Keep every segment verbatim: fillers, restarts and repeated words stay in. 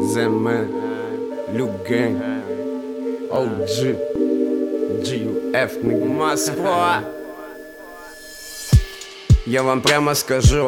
The Man, Luke Gang, о джи, джи ю эф, Москва. Я вам прямо скажу,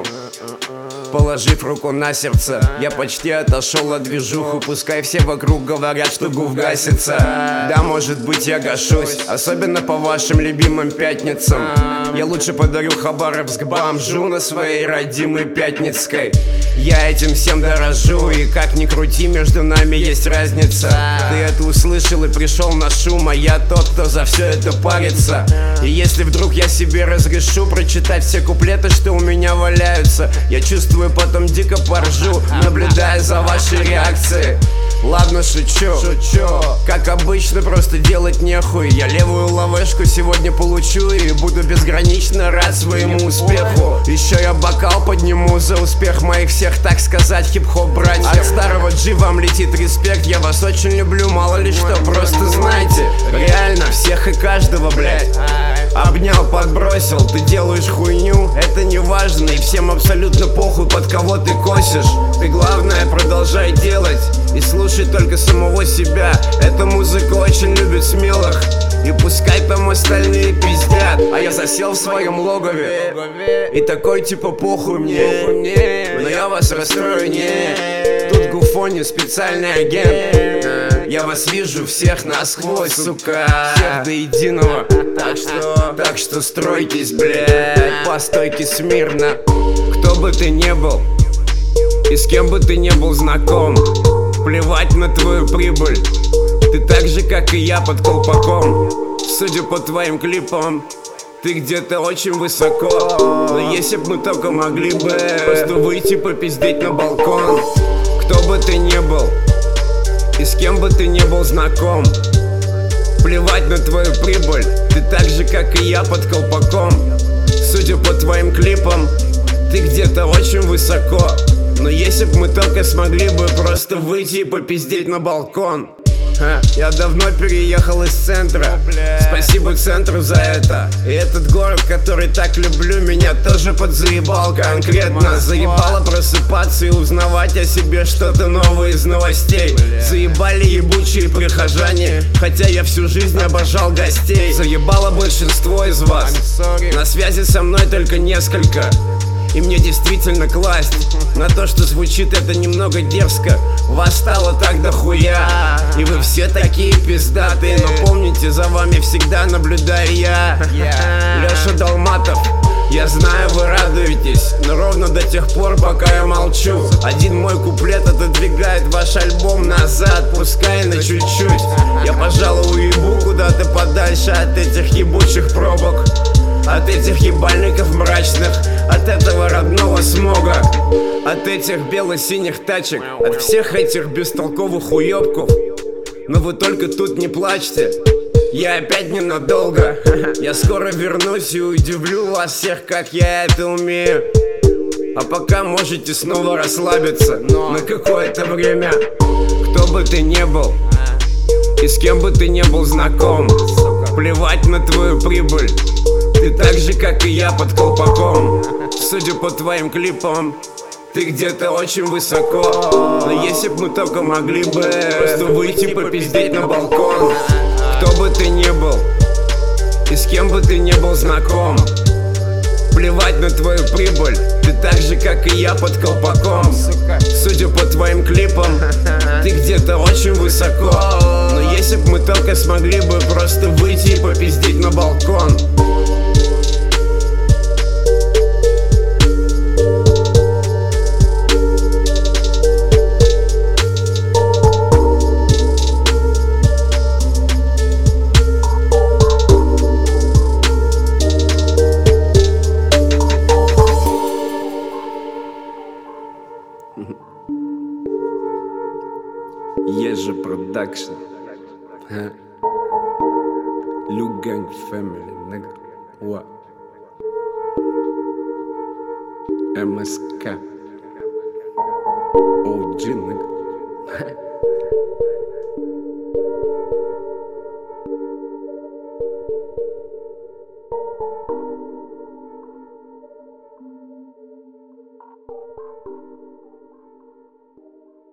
положив руку на сердце, я почти отошел от движуху. Пускай все вокруг говорят, что гуф гасится. Да, может быть, я гашусь, особенно по вашим любимым пятницам. Я лучше подарю Хабаровск бомжу на своей родимой Пятницкой. Я этим всем дорожу, и как ни крути, между нами есть разница. Ты это услышал и пришел на шум, а я тот, кто за все это парится. И если вдруг я себе разрешу прочитать все куплеты, что у меня валяются, я чувствую, потом дико поржу, наблюдая за вашей реакцией. Ладно, шучу, шучу. Как обычно, просто делать нехуй. Я левую лавешку сегодня получу и буду безгранично рад своему успеху. Еще я бокал подниму за успех моих всех, так сказать, хип-хоп братьев. От старого G вам летит респект. Я вас очень люблю, мало ли что, просто знайте, реально всех и каждого, блядь. Обнял, подбросил, ты делаешь хуйню, это не важно, и всем абсолютно похуй, под кого ты косишь. Ты главное продолжай делать и слушай только самого себя. Эта музыка очень любит смелых, и пускай там остальные пиздят, а я засел в своем логове и такой типа похуй мне, но я вас расстрою, не. Тут Гуфони специальный агент. Я вас вижу всех насквозь, сука, всех до единого. Так что, так что стройтесь, блядь, по стойке смирно. Кто бы ты ни был и с кем бы ты ни был знаком, плевать на твою прибыль. Ты так же, как и я, под колпаком. Судя по твоим клипам, ты где-то очень высоко. Но если б мы только могли бы просто выйти попиздеть на балкон. Кто бы ты ни был и с кем бы ты ни был знаком, плевать на твою прибыль. Ты так же, как и я, под колпаком. Судя по твоим клипам, ты где-то очень высоко. Но если б мы только смогли бы просто выйти и попиздеть на балкон. Ха, я давно переехал из центра. Спасибо центру за это. И этот город, который так люблю, меня тоже подзаебал конкретно. Заебало просыпаться и узнавать о себе что-то новое из новостей. Заебали ебучие прихожане, хотя я всю жизнь обожал гостей. Заебало большинство из вас, на связи со мной только несколько. И мне действительно класть на то, что звучит это немного дерзко. Вас стало так дохуя, и вы все такие пиздатые. Но помните, за вами всегда наблюдаю я, Леша Долматов. Я знаю, вы радуетесь, но ровно до тех пор, пока я молчу. Один мой куплет отодвигает ваш альбом назад, пускай на чуть-чуть. Я, пожалуй, уебу куда-то подальше от этих ебучих пробок, от этих ебальников мрачных, от этого родного смога, от этих бело-синих тачек, от всех этих бестолковых уебков. Но вы только тут не плачьте, я опять ненадолго. Я скоро вернусь и удивлю вас всех, как я это умею. А пока можете снова расслабиться на какое-то время. Кто бы ты ни был и с кем бы ты ни был знаком, плевать на твою прибыль. Ты так же, как и я, под колпаком. Судя по твоим клипам, ты где-то очень высоко. Но если б мы только могли бы просто выйти попиздеть на балкон. Кто бы ты ни был и с кем бы ты ни был знаком, плевать на твою прибыль. Ты так же, как и я, под колпаком. Судя по твоим клипам, ты где-то очень высоко. Но если б мы только смогли бы просто выйти и попиздеть на балкон. Еже продакшн, Luke Gang Family, nigga. What? эм эс ка, о джи, nigga.